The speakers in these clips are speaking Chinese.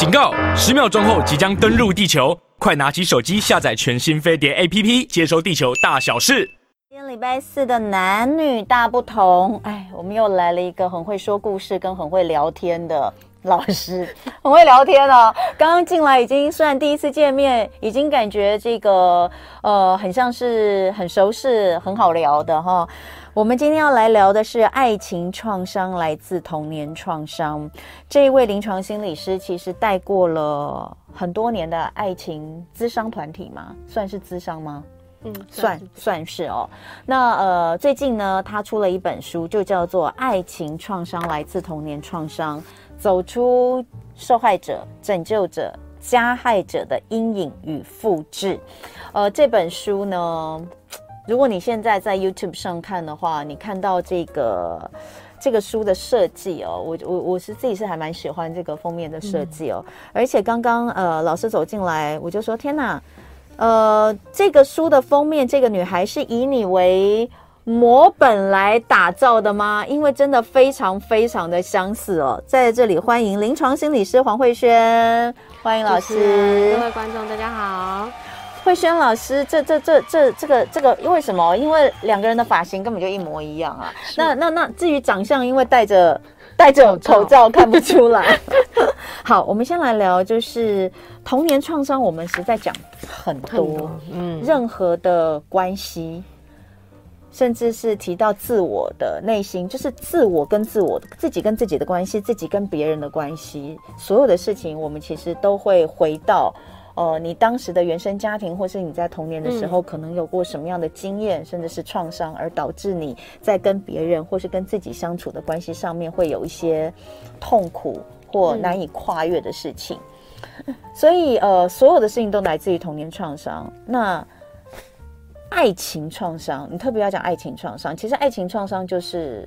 警告！10秒钟后即将登陆地球，快拿起手机下载全新飞碟 APP， 接收地球大小事。 今天礼拜四的男女大不同，我们又来了一个很会说故事跟很会聊天的老师，很会聊天哦。刚刚进来已经虽然第一次见面，已经感觉这个很像是很熟识、很好聊的哈。我们今天要来聊的是爱情创伤来自童年创伤。这一位临床心理师其实带过了很多年的爱情咨商团体嘛，算是咨商吗？算是哦。那最近呢，他出了一本书，就叫做《爱情创伤来自童年创伤：走出受害者、拯救者、加害者的阴影与复制》。这本书呢，如果你现在在 YouTube 上看的话，你看到这个书的设计哦，我是自己是还蛮喜欢这个封面的设计哦。而且刚刚老师走进来，我就说天哪！这个书的封面，这个女孩是以你为模本来打造的吗？因为真的非常非常的相似哦。在这里欢迎临床心理师黄慧萱，欢迎老师。 各位观众大家好。 慧萱老师，这个，因为什么？因为两个人的发型根本就一模一样啊。那至于长相，因为戴着口罩看不出来。好，我们先来聊，就是童年创伤，我们实在讲很多，任何的关系，甚至是提到自我的内心，就是自我跟自己跟自己的关系，自己跟别人的关系，所有的事情，我们其实都会回到你当时的原生家庭，或是你在童年的时候可能有过什么样的经验，甚至是创伤，而导致你在跟别人或是跟自己相处的关系上面会有一些痛苦或难以跨越的事情。所以所有的事情都来自于童年创伤。那爱情创伤，你特别要讲爱情创伤，其实爱情创伤就是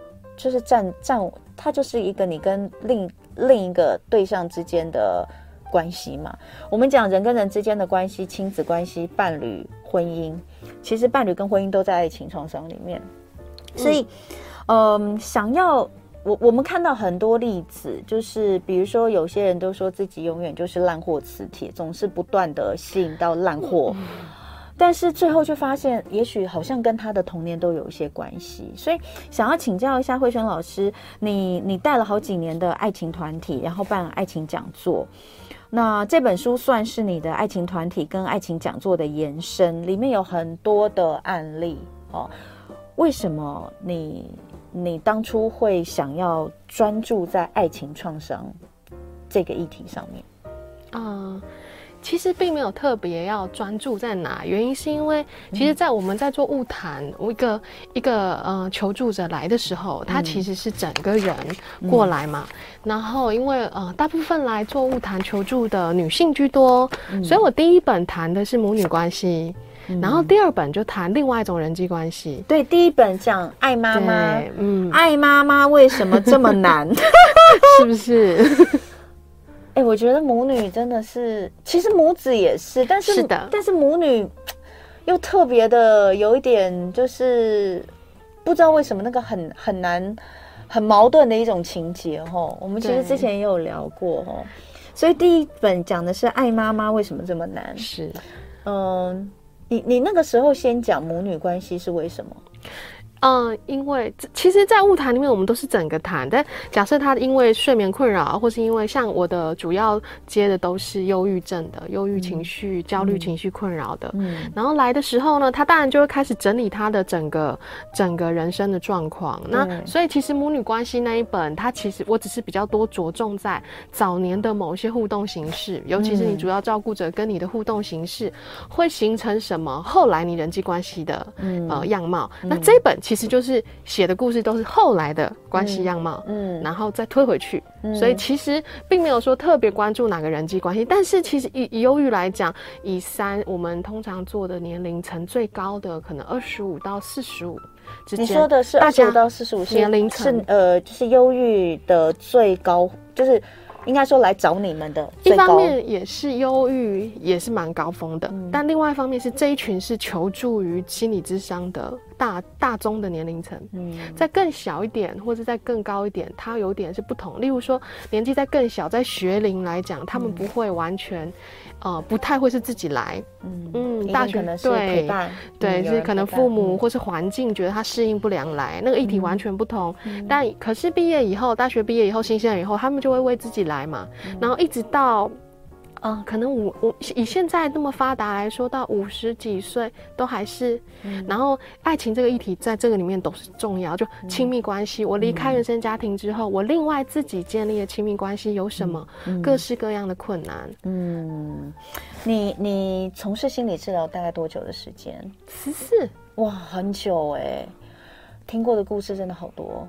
它就是一个你跟另一个对象之间的关系嘛。我们讲人跟人之间的关系，亲子关系、伴侣、婚姻，其实伴侣跟婚姻都在爱情创伤里面。所以我们看到很多例子，就是比如说有些人都说自己永远就是烂货磁铁，总是不断的吸引到烂货，但是最后却发现也许好像跟他的童年都有一些关系。所以想要请教一下慧萱老师，你带了好几年的爱情团体，然后办爱情讲座，那这本书算是你的爱情团体跟爱情讲座的延伸，里面有很多的案例哦。为什么你当初会想要专注在爱情创伤这个议题上面？ 其实并没有特别要专注在哪，原因是因为其实在我们在做晤谈，一个求助者来的时候，他其实是整个人过来嘛，然后因为大部分来做晤谈求助的女性居多，所以我第一本谈的是母女关系，然后第二本就谈另外一种人际关系。 对，第一本讲爱妈妈，爱妈妈为什么这么难？ 是不是？ 我觉得母女真的是，其实母子也是，但是母女又特别的有一点，就是不知道为什么那个很难、很矛盾的一种情节齁。我们其实之前也有聊过齁，所以第一本讲的是爱妈妈为什么这么难。 是， 你那个时候先讲母女关系是为什么？ 因为其实在晤谈里面我们都是整个谈，但假设他因为睡眠困扰，或是因为像我的主要接的都是忧郁症的，忧郁情绪、焦虑情绪困扰的，然后来的时候呢，他当然就会开始整理他的整个人生的状况。那所以其实母女关系那一本，它其实我只是比较多着重在早年的某一些互动形式，尤其是你主要照顾者跟你的互动形式会形成什么，后来你人际关系的样貌。那这一本其实就是写的故事都是后来的关系样貌，然后再推回去，所以其实并没有说特别关注哪个人际关系，但是其实以忧郁来讲，我们通常做的年龄层最高的可能25到45之间。 你说的是25到45 年龄层， 就是忧郁的最高，就是应该说来找你们的最高。 一方面也是忧郁，也是蛮高峰的，但另外一方面是这一群是求助于心理咨商的大中的年龄层，再更小一点或者再更高一点，它有点是不同。例如说年纪再更小，在学龄来讲，他们不会完全，不太会是自己来， 大学可能是陪伴， 对，是可能父母或是环境觉得他适应不良来，那个议题完全不同。但可是毕业以后，大学毕业以后，新鲜人以后，他们就会为自己来嘛，然后一直到。可能我以现在那么发达来说，到50几岁都还是，然后爱情这个议题在这个里面都是重要，就亲密关系。我离开原生家庭之后，我另外自己建立的亲密关系有什么各式各样的困难？ 你从事心理治疗大概多久的时间 ？14， 哇，很久哎，听过的故事真的好多。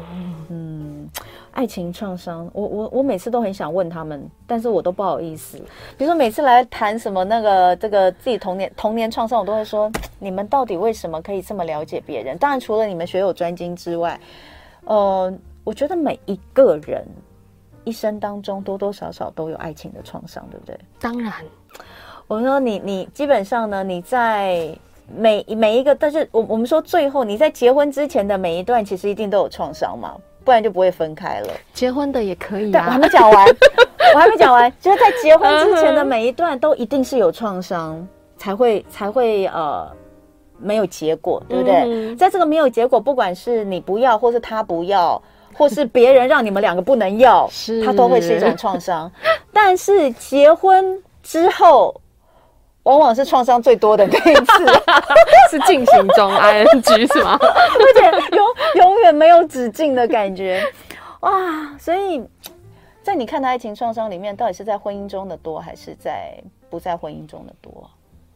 爱情创伤，我每次都很想问他们，但是我都不好意思。比如说每次来谈什么这个自己童年创伤，我都会说，你们到底为什么可以这么了解别人？当然除了你们学有专精之外，我觉得每一个人一生当中多多少少都有爱情的创伤，对不对？ 当然， 我说你基本上呢，你在每一个，但是我们说最后你在结婚之前的每一段，其实一定都有创伤嘛，不然就不会分开了。 结婚的也可以啊，我还没讲完，就是在结婚之前的每一段都一定是有创伤，才会没有结果，对不对？在这个没有结果，不管是你不要，或是他不要，或是别人让你们两个不能要，它都会是一种创伤。但是结婚之后，往往是创伤最多的那一次， 是进行中 ing 是吗？ 而且永远没有止境的感觉，哇！所以在你看的爱情创伤里面，到底是在婚姻中的多，还是在不在婚姻中的多？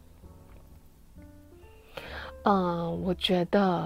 我觉得，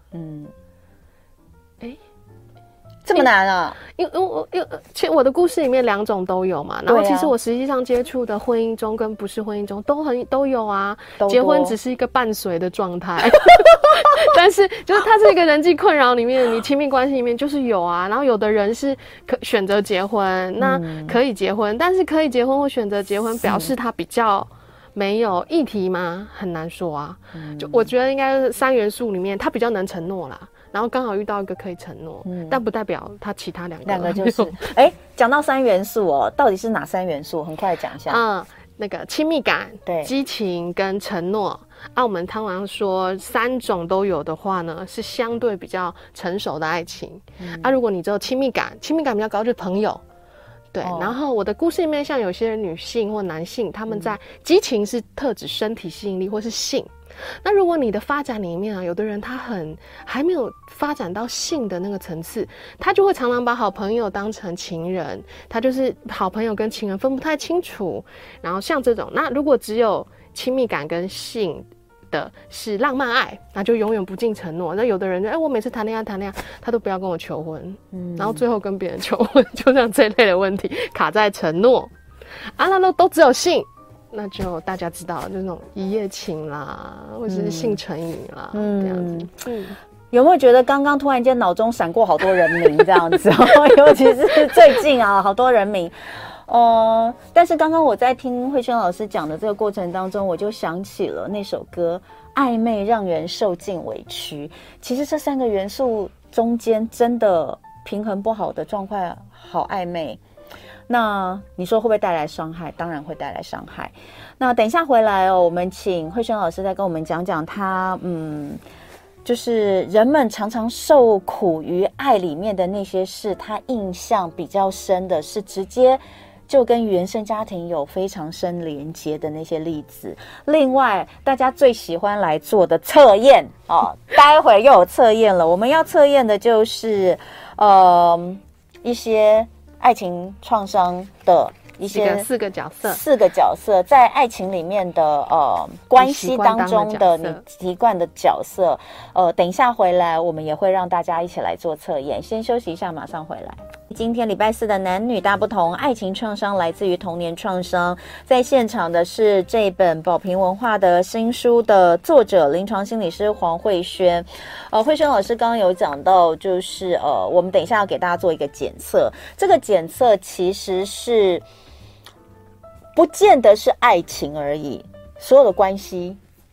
这么难啊？ 因为其实我的故事里面2种都有嘛，然后其实我实际上接触的婚姻中跟不是婚姻中都有啊，结婚只是一个伴随的状态，但是就是它是一个人际困扰里面，你亲密关系里面就是有啊，然后有的人是选择结婚，那可以结婚，但是可以结婚或选择结婚，表示他比较没有议题吗？很难说啊。就我觉得应该是3元素里面，他比较能承诺啦。然后刚好遇到一个可以承诺，但不代表他其他两个就是。讲到3元素哦，到底是哪3元素？很快讲一下。 那个亲密感、对，激情跟承诺。我们通常说3种都有的话呢，是相对比较成熟的爱情。如果你只有亲密感比较高，就是朋友。对，然后我的故事里面，像有些女性或男性，他们在激情是特指身体吸引力或是性。那如果你的发展里面啊，有的人他还没有发展到性的那个层次，他就会常常把好朋友当成情人，他就是好朋友跟情人分不太清楚。然后像这种，那如果只有亲密感跟性的是浪漫爱，那就永远不尽承诺。那有的人就我每次谈恋爱，他都不要跟我求婚，然后最后跟别人求婚，就像这类的问题卡在承诺那都只有性。那就大家知道，就那种一夜情啦，或者是性成瘾啦，这样子。 有没有觉得刚刚突然间脑中闪过好多人名这样子？尤其是最近啊，好多人名。但是刚刚我在听慧萱老师讲的这个过程当中，我就想起了那首歌《暧昧让人受尽委屈》。其实这3个元素中间真的平衡不好的状况，好暧昧。那你说会不会带来伤害？当然会带来伤害。那等一下回来我们请慧萱老师再跟我们讲讲他就是人们常常受苦于爱里面的那些事，他印象比较深的是直接就跟原生家庭有非常深连接的那些例子。另外大家最喜欢来做的测验待会又有测验了，我们要测验的就是一些爱情创伤的一些 4个角色在爱情里面的关系当中的你习惯的角色。等一下回来我们也会让大家一起来做测验，先休息一下，马上回来。今天礼拜4的男女大不同，爱情创伤来自于童年创伤。在现场的是这本宝瓶文化的新书的作者，临床心理师黄慧萱。慧萱老师刚刚有讲到，就是我们等一下要给大家做一个检测，这个检测其实是不见得是爱情而已，所有的关系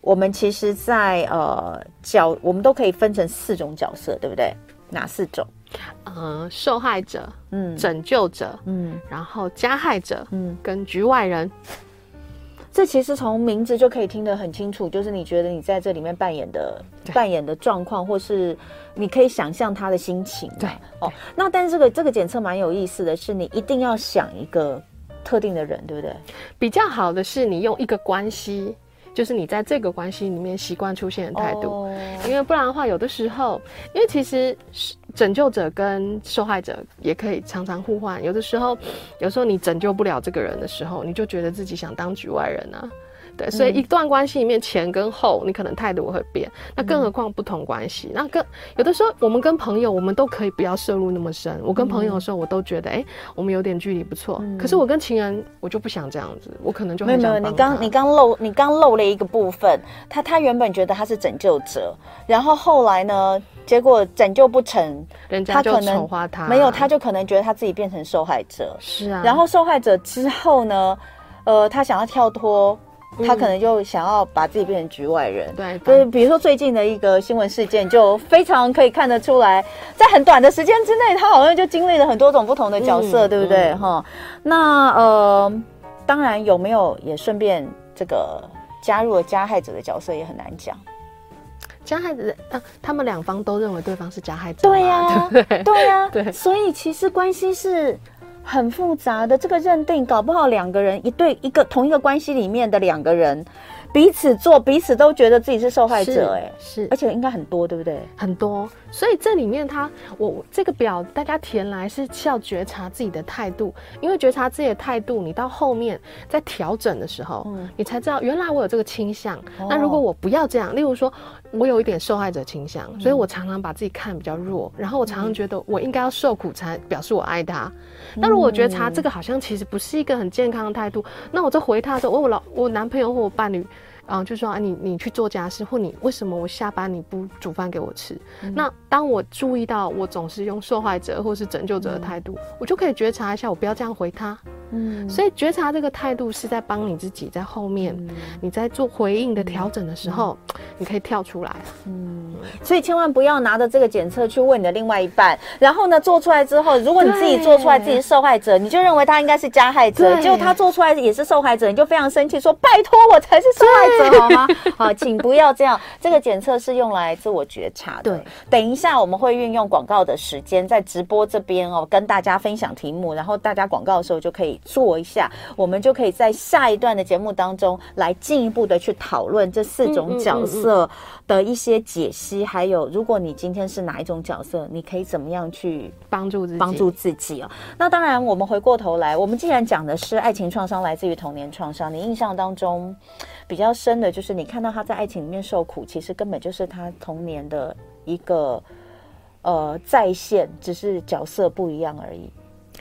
我们其实在我们都可以分成4种角色，对不对？哪4种？ 受害者，拯救者，然后加害者，跟局外人。 这其实从名字就可以听得很清楚，就是你觉得你在这里面扮演的状况，或是你可以想象他的心情。 对， 那但是这个检测蛮有意思的是，你一定要想一个特定的人，对不对？ 比较好的是你用一个关系，就是你在这个关系里面习惯出现的态度，因为不然的话，有的时候，因为其实拯救者跟受害者也可以常常互换。有的时候你拯救不了这个人的时候，你就觉得自己想当局外人啊。对，所以一段关系里面前跟后，你可能态度会变。那更何况不同关系，那有的时候我们跟朋友，我们都可以不要涉入那么深。我跟朋友的时候，我都觉得，我们有点距离不错。可是我跟情人，我就不想这样子，我可能就很想帮他。 你刚漏了一个部分，他原本觉得他是拯救者，然后后来呢，结果拯救不成， 人家就丑化他， 没有，他就可能觉得他自己变成受害者。 是啊， 然后受害者之后呢，他想要跳脱。他可能就想要把自己变成局外人， 对， 就是比如说最近的一个新闻事件，就非常可以看得出来，在很短的时间之内，他好像就经历了很多种不同的角色，对不对？那当然有没有也顺便这个加入了加害者的角色也很难讲。 加害者，他们两方都认为对方是加害者， 对呀，对呀， 对， 所以其实关系是很复杂的，这个认定搞不好两个人同一个关系里面的两个人彼此都觉得自己是受害者， 是， 而且应该很多，对不对？ 很多，所以这里面我这个表大家填来是要觉察自己的态度，因为觉察自己的态度，你到后面在调整的时候，你才知道原来我有这个倾向。那如果我不要这样，例如说我有一点受害者倾向，所以我常常把自己看比较弱，然后我常常觉得我应该要受苦才表示我爱他。那如果我觉察这个好像其实不是一个很健康的态度，那我在回他的时候，我男朋友或我伴侣就说你去做家事，或你为什么我下班你不煮饭给我吃？那当我注意到我总是用受害者或是拯救者的态度，我就可以觉察一下，我不要这样回他。所以觉察这个态度是在帮你自己在后面，你在做回应的调整的时候，你可以跳出来。 所以千万不要拿着这个检测去问你的另外一半，然后呢做出来之后，如果你自己做出来自己是受害者，你就认为他应该是加害者，结果他做出来也是受害者，你就非常生气，说拜托我才是受害者好吗？好，请不要这样。这个检测是用来自我觉察的。对，等一下我们会运用广告的时间，在直播这边跟大家分享题目，然后大家广告的时候就可以做一下，我们就可以在下一段的节目当中来进一步的去讨论这4种角色的一些解析，还有如果你今天是哪一种角色，你可以怎么样去帮助自己哦。那当然我们回过头来，我们既然讲的是爱情创伤来自于童年创伤，你印象当中比较深的就是你看到他在爱情里面受苦，其实根本就是他童年的一个再现，只是角色不一样而已。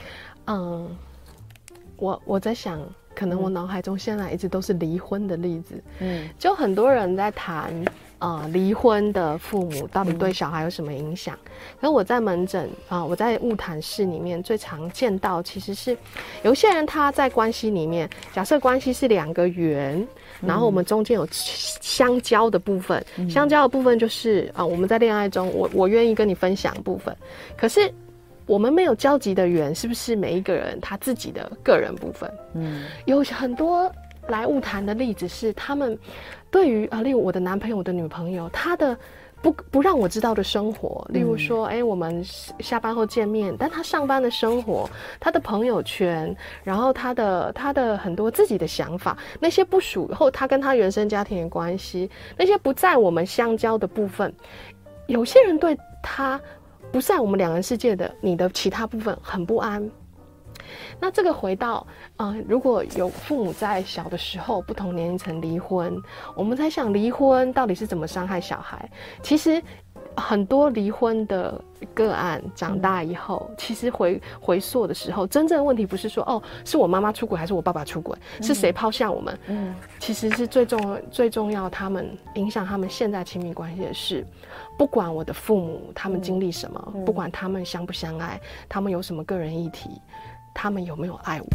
我在想，可能我脑海中现在一直都是离婚的例子。就很多人在谈离婚的父母到底对小孩有什么影响？可是我在门诊我在晤谈室里面最常见到，其实是有些人他在关系里面，假设关系是2个圆，然后我们中间有相交的部分，相交的部分就是我们在恋爱中，我愿意跟你分享部分，可是我们没有交集的缘，是不是每一个人他自己的个人部分？有很多来晤谈的例子是，他们对于例如我的男朋友、我的女朋友，他的不让我知道的生活，例如说，我们下班后见面，但他上班的生活，他的朋友圈，然后他的很多自己的想法，那些不属后他跟他原生家庭的关系，那些不在我们相交的部分，有些人对他不在我们2人世界的你的其他部分很不安。那这个回到如果有父母在小的时候不同年龄层离婚，我们在想离婚到底是怎么伤害小孩。其实很多离婚的个案长大以后，其实回溯的时候，真正的问题不是说是我妈妈出轨还是我爸爸出轨，是谁抛下我们。其实是最重要他们影响他们现在亲密关系的事，不管我的父母他们经历什么，不管他们相不相爱，他们有什么个人议题，他们有没有爱我。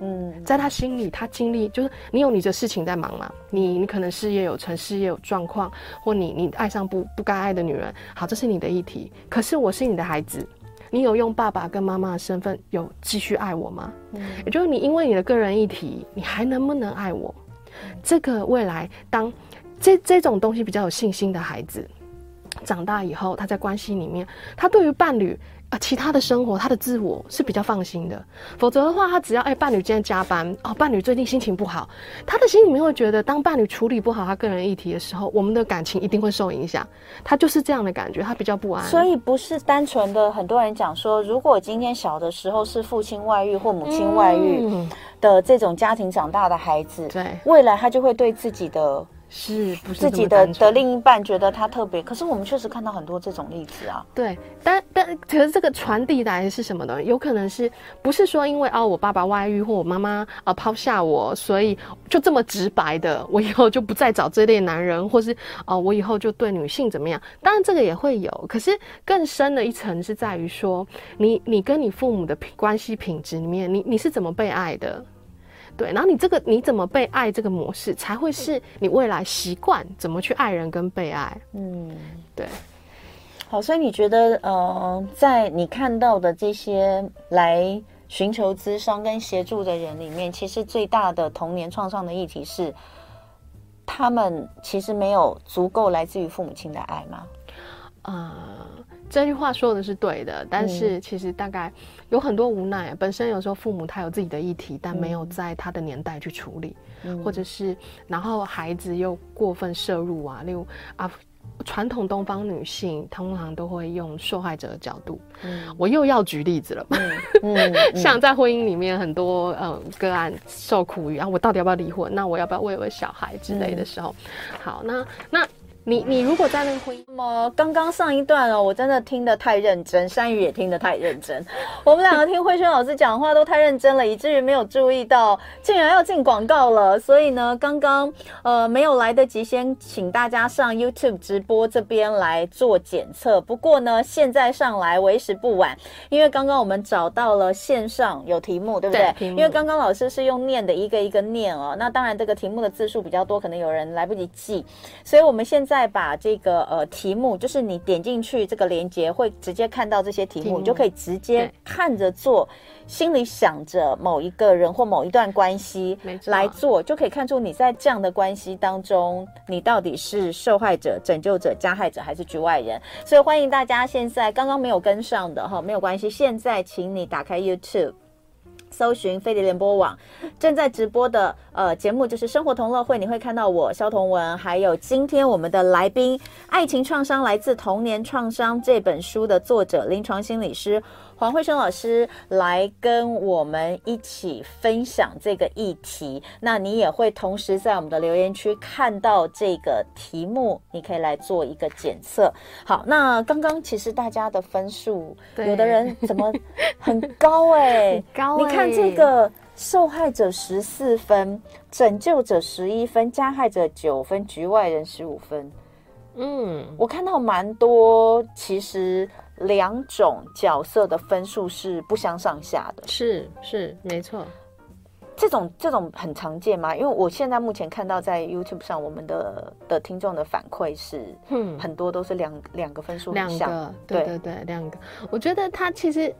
在他心里，他经历就是你有你的事情在忙嘛，你可能事业有成，事业有状况，或你爱上不该爱的女人，好，这是你的议题。可是我是你的孩子，你有用爸爸跟妈妈的身份有继续爱我吗？也就是你因为你的个人议题，你还能不能爱我？这个未来当这种东西比较有信心的孩子长大以后，他在关系里面，他对于伴侣其他的生活，他的自我是比较放心的。否则的话，他只要伴侣今天加班伴侣最近心情不好，他的心里面会觉得，当伴侣处理不好他个人议题的时候，我们的感情一定会受影响。他就是这样的感觉，他比较不安。 所以不是单纯的，很多人讲说，如果今天小的时候是父亲外遇或母亲外遇的这种家庭长大的孩子， 对， 未来他就会对自己的。 是不是自己的另一半觉得他特别？可是我们确实看到很多这种例子啊。 对，但可是这个传递来的是什么呢？有可能是不是说因为我爸爸外遇或我妈妈抛下我，所以就这么直白的，我以后就不再找这类男人，或是我以后就对女性怎么样？当然这个也会有，可是更深的一层是在于说，你跟你父母的关系品质里面，你是怎么被爱的？对，然后你怎么被爱这个模式，才会是你未来习惯怎么去爱人跟被爱。对。 好，所以你觉得在你看到的这些来寻求咨商跟协助的人里面，其实最大的童年创伤的议题是，他们其实没有足够来自于父母亲的爱吗？ 这句话说的是对的，但是其实大概有很多无奈。本身有时候父母他有自己的议题，但没有在他的年代去处理，或者是然后孩子又过分摄入例如传统东方女性通常都会用受害者的角度。我又要举例子了。像在婚姻里面很多个案受苦于我到底要不要离婚？那我要不要喂我小孩之类的时候，好，那你如果在那个婚姻， 那么刚刚上一段我真的听得太认真，山语也听得太认真，我们两个听慧萱老师讲话都太认真了，以至于没有注意到竟然要进广告了。所以呢，刚刚没有来得及先请大家上 YouTube 直播这边来做检测。不过呢，现在上来为时不晚，因为刚刚我们找到了线上有题目，对不对？因为刚刚老师是用念的一个一个念那当然这个题目的字数比较多，可能有人来不及记，所以我们现在把这个题目，就是你点进去这个连结会直接看到这些题目，你就可以直接看着做，心里想着某一个人或某一段关系来做，就可以看出你在这样的关系当中，你到底是受害者、拯救者、加害者还是局外人。所以欢迎大家现在刚刚没有跟上的没有关系，现在请你打开 YouTube，搜寻飞碟联播网正在直播的节目就是生活同乐会，你会看到我萧彤雯，还有今天我们的来宾，爱情创伤来自童年创伤这本书的作者临床心理师黄慧萱老师来跟我们一起分享这个议题。那你也会同时在我们的留言区看到这个题目，你可以来做一个检测。好，那刚刚其实大家的分数，有的人怎么很高很高你看这个受害者14分，拯救者11分，加害者9分，局外人15分。我看到蛮多其实两种角色的分数是不相上下的。 是没错。 这种很常见吗？因为我现在目前看到在 YouTube 上我们的听众的反馈是很多都是两个分数很像。 对两个。我觉得他其实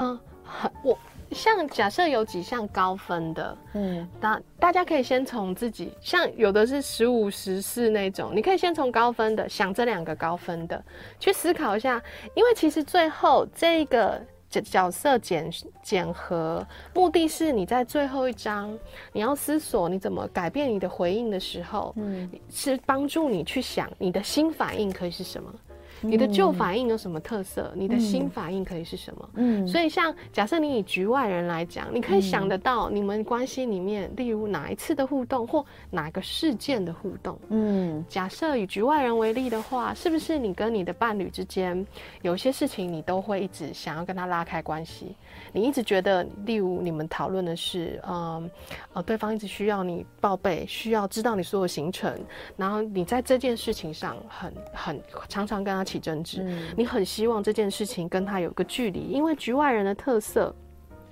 像假设有几项高分的，那大家可以先从自己，像有的是15、14那种，你可以先从高分的想这2个高分的去思考一下，因为其实最后这个角色检核目的是你在最后一章你要思索你怎么改变你的回应的时候，是帮助你去想你的新反应可以是什么。你的旧反应有什么特色？你的新反应可以是什么？所以像假设你以局外人来讲，你可以想得到你们关系里面，例如哪一次的互动或哪个事件的互动。假设以局外人为例的话，是不是你跟你的伴侣之间有些事情你都会一直想要跟他拉开关系？你一直觉得，例如你们讨论的是，对方一直需要你报备，需要知道你所有行程，然后你在这件事情上很常常跟他起争执，你很希望这件事情跟他有个距离，因为局外人的特色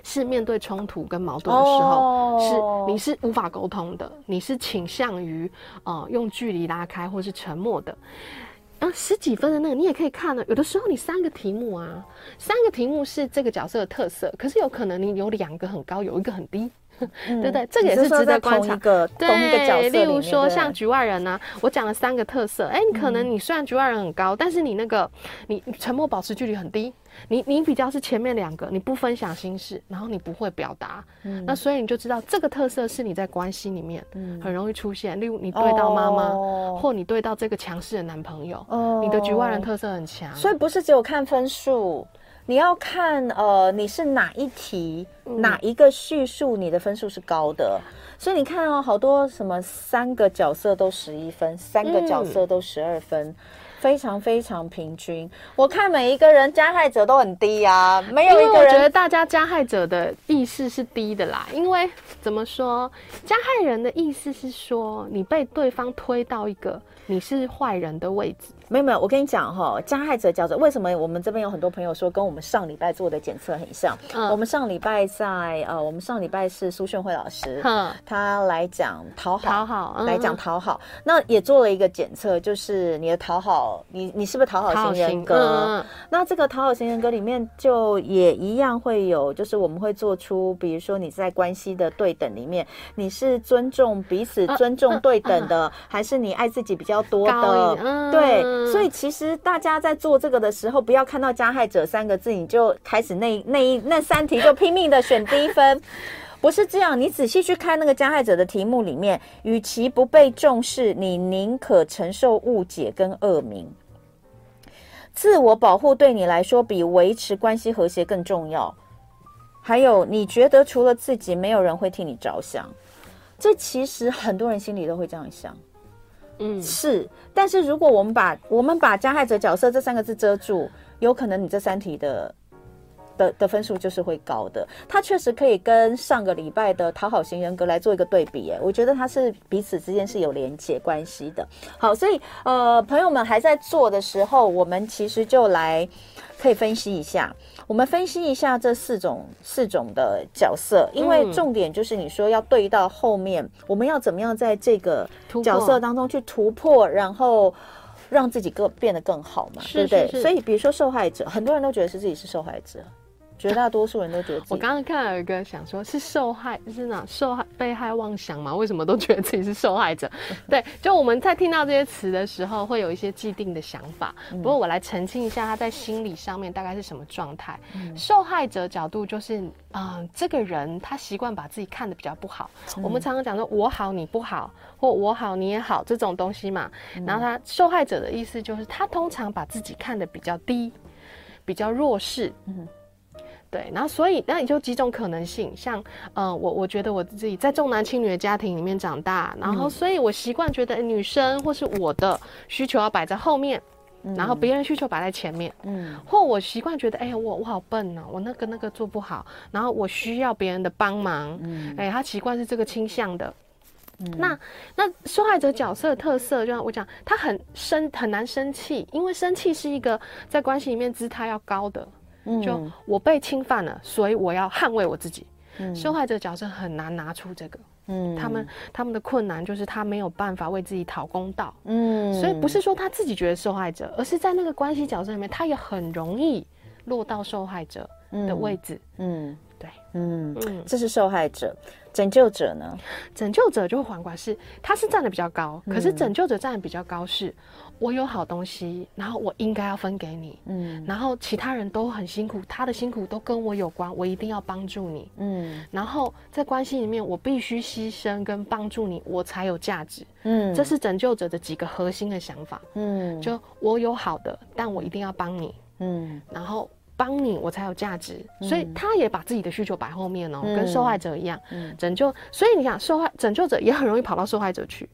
是面对冲突跟矛盾的时候，是你是无法沟通的，你是倾向于用距离拉开或是沉默的。10几分的那个你也可以看了，有的时候你3个题目啊，3个题目是这个角色的特色，可是有可能你有2个很高，有1个很低。对不对？这个也是值得观察。 同一个角色里面， 例如说像局外人啊，我讲了3个特色，你可能你虽然局外人很高，但是你你沉默保持距离很低，你比较是前面2个，你不分享心事，然后你不会表达，那所以你就知道这个特色是你在关系里面很容易出现，例如你对到妈妈，或你对到这个强势的男朋友，你的局外人特色很强， 所以不是只有看分数。你要看你是哪一题、哪一个叙述，你的分数是高的。所以你看好多什么3个角色都11分，3个角色都12分，非常非常平均。我看每一个人加害者都很低啊，没有一个人。 因为我觉得大家加害者的意识是低的啦，因为怎么说，加害人的意思是说你被对方推到一个你是坏人的位置。 没有，我跟你讲加害者角色为什么我们这边有很多朋友说跟我们上礼拜做的检测很像。我们上礼拜是苏炫慧老师，他来讲讨好，来讲讨好，那也做了一个检测，就是你的讨好，你是不是讨好型人格？那这个讨好型人格里面就也一样会有，就是我们会做出，比如说你在关系的对等里面，你是尊重彼此、尊重对等的，还是你爱自己比较多的？对。所以其实大家在做这个的时候，不要看到加害者3个字，你就开始那3题就拼命的选低分，不是这样。你仔细去看那个加害者的题目里面，与其不被重视，你宁可承受误解跟恶名。自我保护对你来说比维持关系和谐更重要。还有，你觉得除了自己，没有人会替你着想。这其实很多人心里都会这样想。是，但是如果我们把加害者角色这3个字遮住，有可能你这3题的分数就是会高的。它确实可以跟上个礼拜的讨好型人格来做一个对比，我觉得它是彼此之间是有连结关系的。好，所以朋友们还在做的时候，我们其实就来可以分析一下。我们分析一下这四种的角色，因为重点就是你说要对到后面，我们要怎么样在这个角色当中去突破，然后让自己变得更好嘛，对不对？所以比如说受害者，很多人都觉得是自己是受害者，绝大多数人都觉得自己。 我刚刚看到有一个想说，是被害妄想吗？为什么都觉得自己是受害者？对，就我们在听到这些词的时候，会有一些既定的想法。不过我来澄清一下，他在心理上面大概是什么状态。受害者角度就是，这个人他习惯把自己看得比较不好。我们常常讲说我好你不好，或我好你也好这种东西嘛。然后他受害者的意思就是，他通常把自己看得比较低，比较弱势。对，然后所以那也就几种可能性，像我觉得我自己在重男轻女的家庭里面长大，然后所以我习惯觉得女生或是我的需求要摆在后面，然后别人需求摆在前面，或我习惯觉得我好笨哦，我那个做不好，然后我需要别人的帮忙，他习惯是这个倾向的。那受害者角色的特色，就像我讲，他很难生气，因为生气是一个在关系里面姿态要高的。就我被侵犯了，所以我要捍卫我自己。受害者角色很难拿出这个，他们的困难就是他没有办法为自己讨公道。所以不是说他自己觉得受害者，而是在那个关系角色里面，他也很容易落到受害者的位置。对， 这是受害者。拯救者呢？ 拯救者就反过来是，他是站得比较高，可是拯救者站得比较高是，我有好东西，然后我应该要分给你，然后其他人都很辛苦，他的辛苦都跟我有关，我一定要帮助你，然后在关系里面，我必须牺牲跟帮助你，我才有价值，这是拯救者的几个核心的想法，就我有好的，但我一定要帮你，然后帮你我才有价值，所以他也把自己的需求摆后面哦，跟受害者一样，所以你想拯救者也很容易跑到受害者去，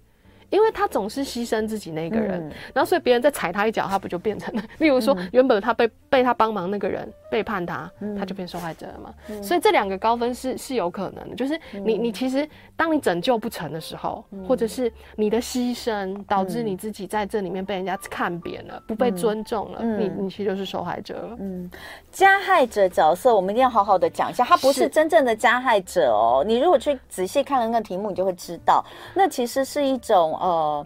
因为他总是牺牲自己那个人，然后所以别人再踩他一脚，他不就变成了？例如说，原本他被他帮忙那个人背叛他，他就变受害者了嘛。所以这2个高分是有可能的，就是你其实当你拯救不成的时候，或者是你的牺牲导致你自己在这里面被人家看扁了，不被尊重了，你其实就是受害者了。 加害者角色我们一定要好好的讲一下，他不是真正的加害者哦。你如果去仔细看了那个题目，你就会知道，那其实是一种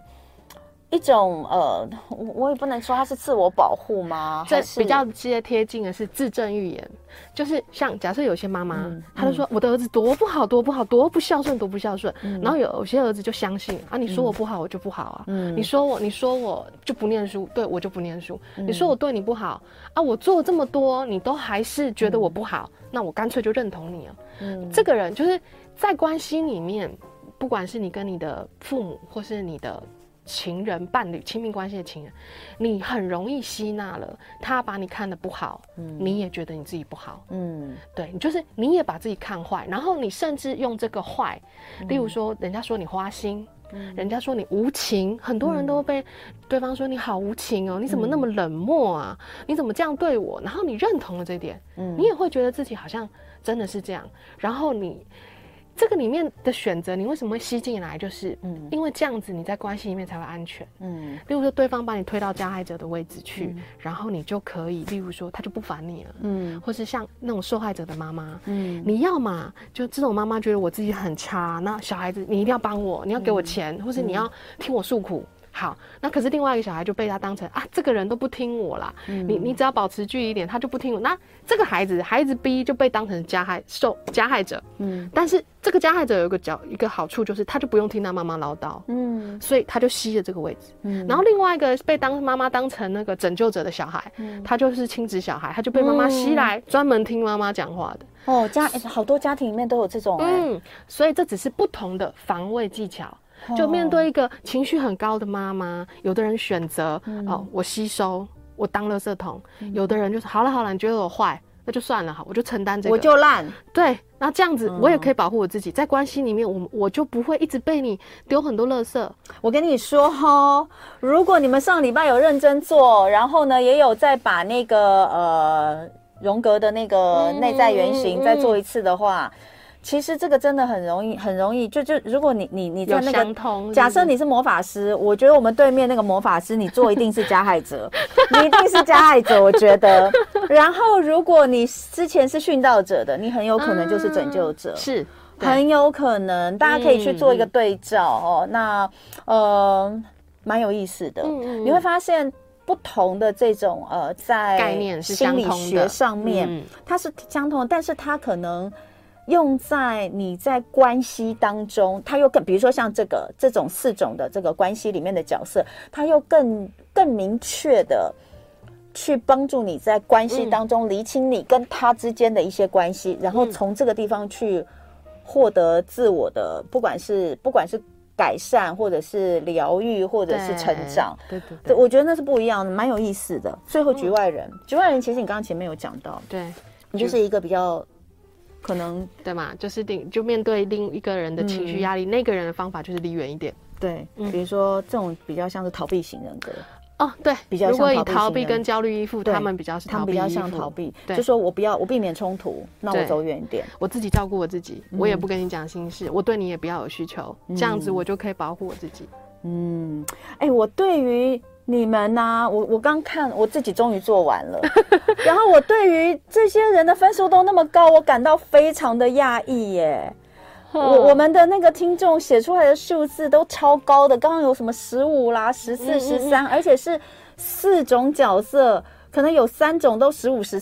我也不能说它是自我保护吗？ 这比较贴近的是自证预言，就是像假设有些妈妈，她就说我的儿子多不好，多不好，多不孝顺，多不孝顺，然后有些儿子就相信啊，你说我不好，我就不好啊，你说我就不念书，对我就不念书，你说我对你不好啊，我做这么多，你都还是觉得我不好，那我干脆就认同你啊。这个人就是在关系里面，不管是你跟你的父母，或是你的情人、伴侣、亲密关系的情人，你很容易吸纳了他把你看得不好，你也觉得你自己不好，对，就是你也把自己看坏，然后你甚至用这个坏，例如说人家说你花心，人家说你无情，很多人都被对方说你好无情哦，你怎么那么冷漠啊，你怎么这样对我，然后你认同了这点，你也会觉得自己好像真的是这样，然后你这个里面的选择，你为什么会吸进来？就是因为这样子你在关系里面才会安全。例如说对方把你推到加害者的位置去，然后你就可以，例如说他就不烦你了，或是像那种受害者的妈妈，你要嘛就这种妈妈觉得我自己很差，那小孩子你一定要帮我，你要给我钱，或是你要听我诉苦。好，那可是另外一个小孩就被他当成啊，这个人都不听我啦，你只要保持距离一点，他就不听我。那这个孩子 B 就被当成加害者，但是这个加害者有一个好处，就是他就不用听他妈妈唠叨，所以他就吸了这个位置。然后另外一个被妈妈当成那个拯救者的小孩，他就是亲子小孩，他就被妈妈吸来，专门听妈妈讲话的。哦， 好多家庭里面都有这种， 所以这只是不同的防卫技巧。就面对一个情绪很高的妈妈，有的人选择我吸收，我当垃圾桶，有的人就是好了，你觉得我坏，那就算了，好，我就承担这个， 我就烂。 对，那这样子我也可以保护我自己，在关系里面我就不会一直被你丢很多垃圾。 我跟你说齁，如果你们上礼拜有认真做，然后呢也有再把那个荣格的那个内在原型再做一次的话，其实这个真的很容易，就如果你在那个假设你是魔法师，我觉得我们对面那个魔法师，你做一定是加害者，你一定是加害者，我觉得。然后如果你之前是殉道者的，你很有可能就是拯救者， 是很有可能，大家可以去做一个对照哦。那蛮有意思的，你会发现。不同的这种在概念是心理学上面，它是相同的，但是它可能用在你在关系当中，它又更，比如说像这种4种的这个关系里面的角色，它又更明确的去帮助你在关系当中厘清你跟他之间的一些关系，然后从这个地方去获得自我的，不管是改善，或者是疗愈，或者是成长，对，我觉得那是不一样的，蛮有意思的。最后局外人，局外人其实你刚刚前面有讲到， 对， 你就是一个比较可能对嘛，就是就面对另一个人的情绪压力，那个人的方法就是离远一点， 对，比如说这种比较像是逃避型人格。 哦，对， 比较像如果以逃避跟焦虑依附，他们比较是逃避依附， 他们比较像逃避，就说我避免冲突，那我走远一点， 我自己照顾我自己，我也不跟你讲心事，我对你也不要有需求，这样子我就可以保护我自己。 我对于你们啊，我刚看我自己终于做完了，然后我对于这些人的分数都那么高，我感到非常的讶异耶。我们的那个听众写出来的数字都超高的，刚刚有什么15啦、14、13，而且是4种角色，可能有3种都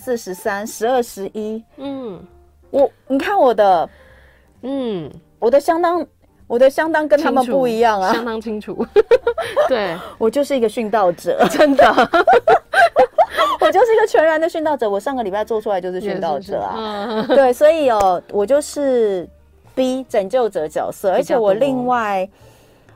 15、14、13、12、11。你看我的，我的相当跟他们不一样啊， 相当清楚。对， 我就是一个殉道者， 真的。 我就是一个全然的殉道者，我上个礼拜做出来就是殉道者啊。对，所以我就是。B 拯救者角色，而且我另外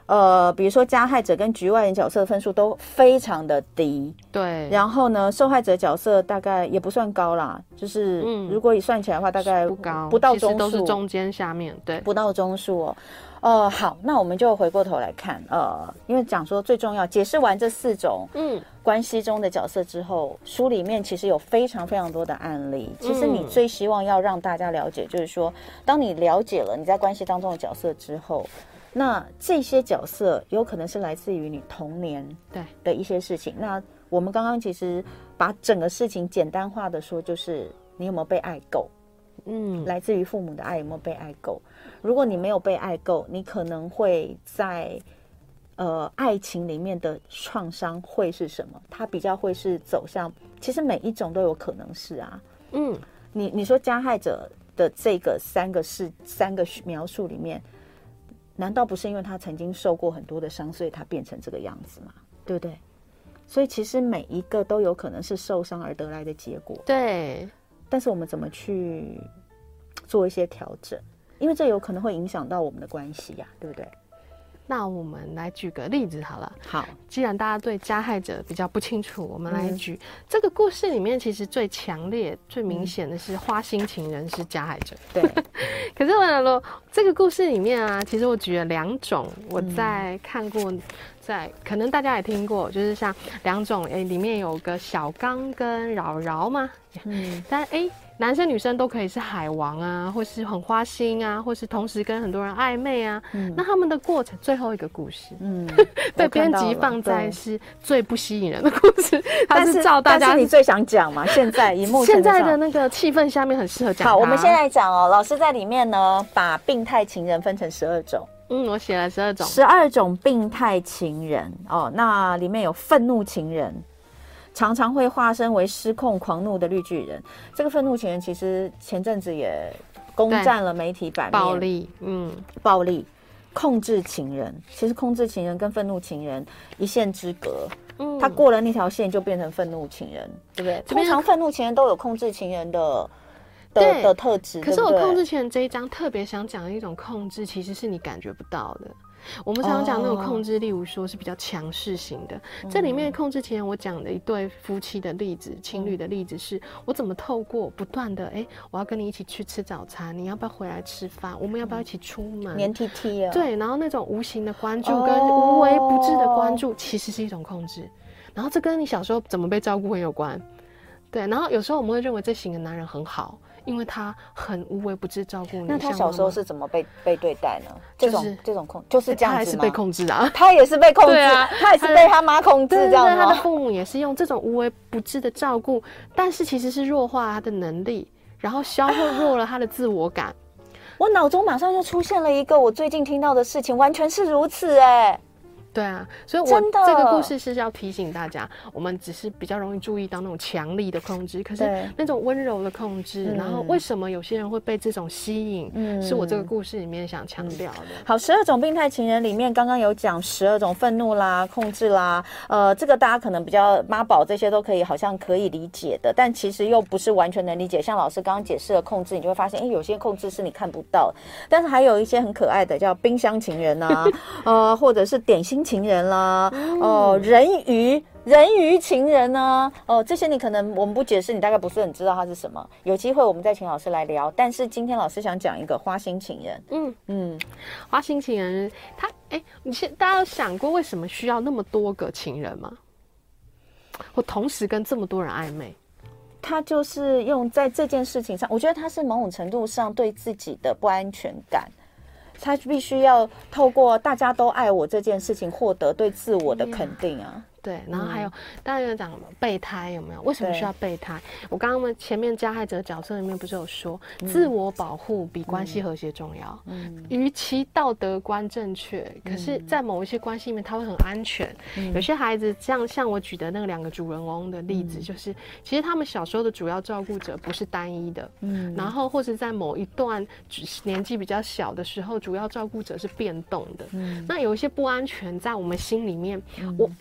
比如说加害者跟局外人角色的分数都非常的低， 对， 然后呢，受害者角色大概也不算高啦，就是如果你算起来的话，大概不高， 不到中数， 其实都是中间下面，对， 不到中数哦。好，那我们就回过头来看，因为讲说最重要，解释完这4种关系中的角色之后，书里面其实有非常非常多的案例。其实你最希望要让大家了解，就是说，当你了解了你在关系当中的角色之后，那这些角色有可能是来自于你童年的一些事情。那我们刚刚其实把整个事情简单化的说，就是你有没有被爱够？来自于父母的爱有没有被爱够？如果你没有被爱够，你可能会在爱情里面的创伤会是什么？它比较会是走向，其实每一种都有可能是啊。你说加害者的这个三个描述里面，难道不是因为他曾经受过很多的伤，所以他变成这个样子吗？对不对？所以其实每一个都有可能是受伤而得来的结果。 对， 但是我们怎么去做一些调整？因为这有可能会影响到我们的关系呀，对不对？ 那我们来举个例子好了。 好， 既然大家对加害者比较不清楚，我们来举这个故事里面，其实最强烈、最明显的是花心情人是加害者。 对。 可是我想说，这个故事里面啊，其实我举了2种，我在看过，可能大家也听过，就是像2种，里面有个小刚跟饶饶嘛。但男生女生都可以是海王啊，或是很花心啊，或是同时跟很多人暧昧啊。那他们的过程，最后一个故事，被编辑放在是最不吸引人的故事。它是照大家， 但是你最想讲嘛？现在荧幕现在的那个气氛下面很适合讲。 好，我们先来讲哦。老师在里面呢，把病态情人分成12种。 我写了12种 ，12种病态情人哦。那里面有愤怒情人。常常会化身为失控狂怒的绿巨人。这个愤怒情人其实前阵子也攻占了媒体版面， 暴力， 暴力。控制情人，其实控制情人跟愤怒情人一线之隔，他过了那条线就变成愤怒情人，对不对？通常愤怒情人都有控制情人的特质。 可是我控制情人这一章特别想讲的一种控制，其实是你感觉不到的。我们常常讲那种控制，例如说是比较强势型的。这里面控制情人，我讲的一对夫妻的例子，情侣的例子是，我怎么透过不断的，我要跟你一起去吃早餐，你要不要回来吃饭？我们要不要一起出门？ 黏贴贴啊。 对，然后那种无形的关注跟无微不至的关注，其实是一种控制。然后这跟你小时候怎么被照顾很有关。对，然后有时候我们会认为这型的男人很好。因为他很无微不至照顾你。 那他小时候是怎么被对待呢？这种控就是这样子吗？ 他还是被控制啊， 他也是被控制，他也是被他妈控制，这样吗？ 他的父母也是用这种无微不至的照顾，但是其实是弱化他的能力，然后削弱了他的自我感。 我脑中马上就出现了一个我最近听到的事情，完全是如此对啊，所以我这个故事是要提醒大家，我们只是比较容易注意到那种强力的控制，可是那种温柔的控制，然后为什么有些人会被这种吸引，是我这个故事里面想强调的。 好，12种病态情人里面，刚刚有讲12种愤怒啦、控制啦，这个大家可能比较妈宝这些都可以，好像可以理解的，但其实又不是完全能理解。像老师刚刚解释的控制，你就会发现，有些控制是你看不到，但是还有一些很可爱的，叫冰箱情人啊，或者是点心情人啦，人鱼情人啊，这些你可能我们不解释，你大概不是很知道它是什么。有机会我们再请老师来聊。但是今天老师想讲一个花心情人， 花心情人，他大家有想过为什么需要那么多个情人吗？或同时跟这么多人暧昧？ 他就是用在这件事情上，我觉得他是某种程度上对自己的不安全感。他必须要透过大家都爱我这件事情获得对自我的肯定啊。 对，然后还有大家有讲备胎有没有？为什么需要备胎？我刚刚前面加害者角色里面不是有说，自我保护比关系和谐重要。与其道德观正确，可是在某一些关系里面他会很安全。有些孩子像我举的那2个主人翁的例子，就是其实他们小时候的主要照顾者不是单一的，然后或是在某一段年纪比较小的时候，主要照顾者是变动的。那有一些不安全在我们心里面，小孩子是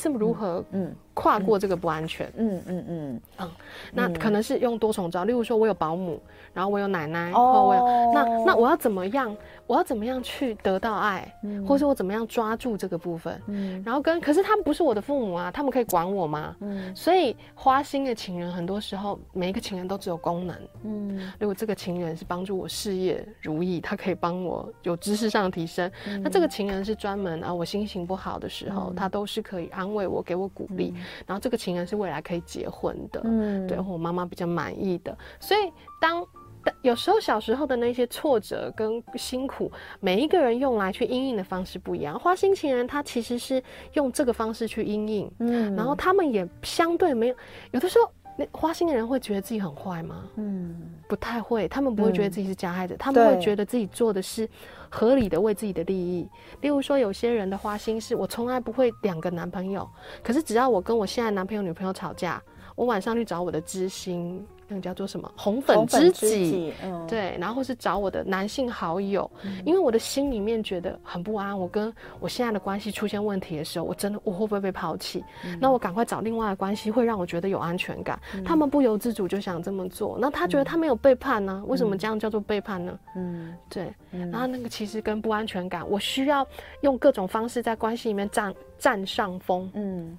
是如何跨过这个不安全？那可能是用多重招，例如说我有保姆，然后我有奶奶，我有那我要怎么样？我要怎么样去得到爱，或是我怎么样抓住这个部分？然后可是他们不是我的父母啊，他们可以管我吗？所以花心的情人很多时候每一个情人都只有功能。如果这个情人是帮助我事业如意，他可以帮我有知识上的提升，那这个情人是专门我心情不好的时候，他都是可以安慰我，给我鼓励。然后这个情人是未来可以结婚的，对，或我妈妈比较满意的。所以有时候小时候的那些挫折跟辛苦，每一个人用来去因应的方式不一样。花心情人他其实是用这个方式去因应，然后他们也相对没有的时候。花心的人会觉得自己很坏吗？不太会，他们不会觉得自己是加害者，他们会觉得自己做的是合理的，为自己的利益。例如说，有些人的花心是我从来不会2个男朋友，可是只要我跟我现在男朋友女朋友吵架，我晚上去找我的知心，那个叫做什么红粉知己，对，然后或是找我的男性好友，因为我的心里面觉得很不安，我跟我现在的关系出现问题的时候，我会不会被抛弃？那我赶快找另外的关系，会让我觉得有安全感。他们不由自主就想这么做，那他觉得他没有背叛呢？为什么这样叫做背叛呢？对，然后那个其实跟不安全感，我需要用各种方式在关系里面占上风。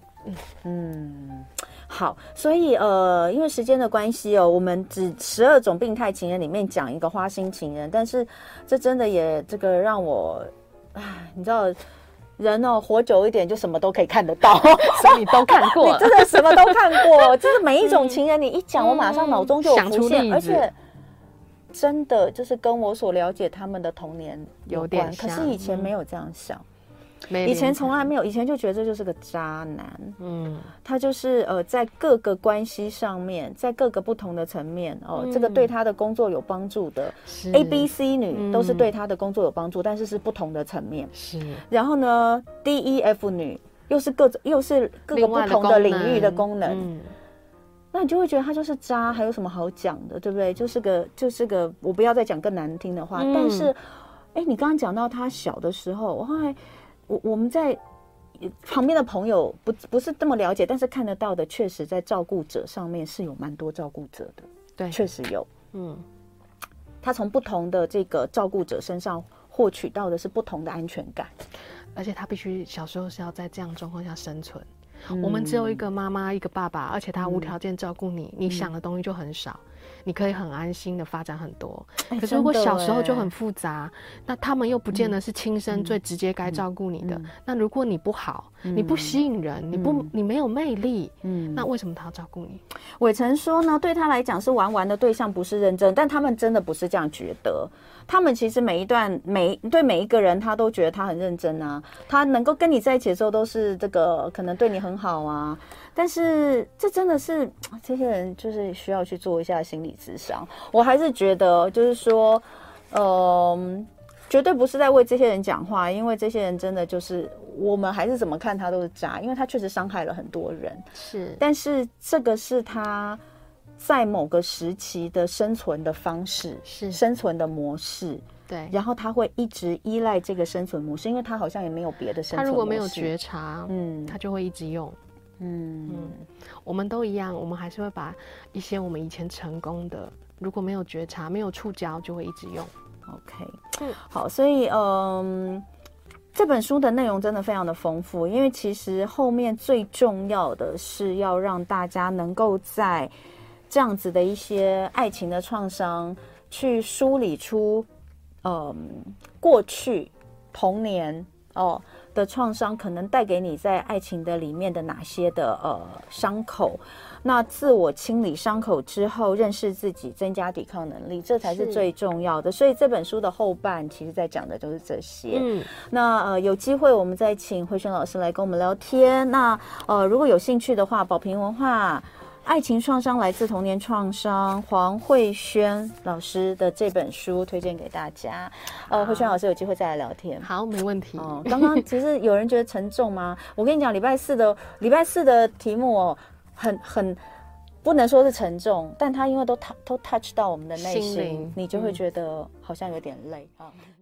好，所以因为时间的关系我们只12种病态情人里面讲一个花心情人，但是这真的也这个让我，你知道，人活久一点就什么都可以看得到， 所以你都看过， 你真的什么都看过，就是每一种情人，你一讲，我马上脑中就有浮现，而且真的就是跟我所了解他们的童年有点像，可是以前没有这样想。以前从来没有，以前就觉得这就是个渣男，他就是在各个关系上面，在各个不同的层面这个对他的工作有帮助的 ABC 女都是对他的工作有帮助，但是是不同的层面。然后呢 DEF 女又是各个不同的领域的功能。那你就会觉得他就是渣，还有什么好讲的，对不对？就是个，我不要再讲更难听的话。但是，你刚刚讲到他小的时候，我后来我们在旁边的朋友不是这么了解，但是看得到的，确实在照顾者上面是有蛮多照顾者的，对，确实有。他从不同的这个照顾者身上获取到的是不同的安全感， 而且他必须小时候是要在这样状况下生存。我们只有一个妈妈一个爸爸，而且他无条件照顾你，你想的东西就很少，你可以很安心的发展很多。可是如果小时候就很复杂，那他们又不见得是亲生最直接该照顾你的。那如果你不好，你不吸引人，你没有魅力，那为什么他要照顾你？ 伟成说呢，对他来讲是玩的对象，不是认真，但他们真的不是这样觉得。他们其实对每一个人，他都觉得他很认真啊，他能够跟你在一起的时候，都是这个可能对你很好啊。但是这真的是这些人就是需要去做一下心理咨商。我还是觉得就是说，绝对不是在为这些人讲话，因为这些人真的就是我们还是怎么看他都是渣，因为他确实伤害了很多人。是，但是这个是他在某个时期的生存的方式，是生存的模式。对，然后他会一直依赖这个生存模式，因为他好像也没有别的生存模式。他如果没有觉察，他就会一直用。我们都一样，我们还是会把一些我们以前成功的，如果没有觉察、没有触礁，就会一直用。OK， 好，所以这本书的内容真的非常的丰富，因为其实后面最重要的是要让大家能够在这样子的一些爱情的创伤，去梳理出过去童年的创伤可能带给你在爱情的里面的哪些的伤口，那自我清理伤口之后，认识自己，增加抵抗能力，这才是最重要的。所以这本书的后半其实在讲的就是这些。那有机会我们再请慧萱老师来跟我们聊天。那如果有兴趣的话，宝瓶文化爱情创伤来自童年创伤，黄慧萱老师的这本书推荐给大家。慧萱老师有机会再来聊天。 好，没问题。 刚刚其实有人觉得沉重吗？我跟你讲，礼拜四的题目很不能说是沉重，但它因为都 touch 到我们的内心，你就会觉得好像有点累啊。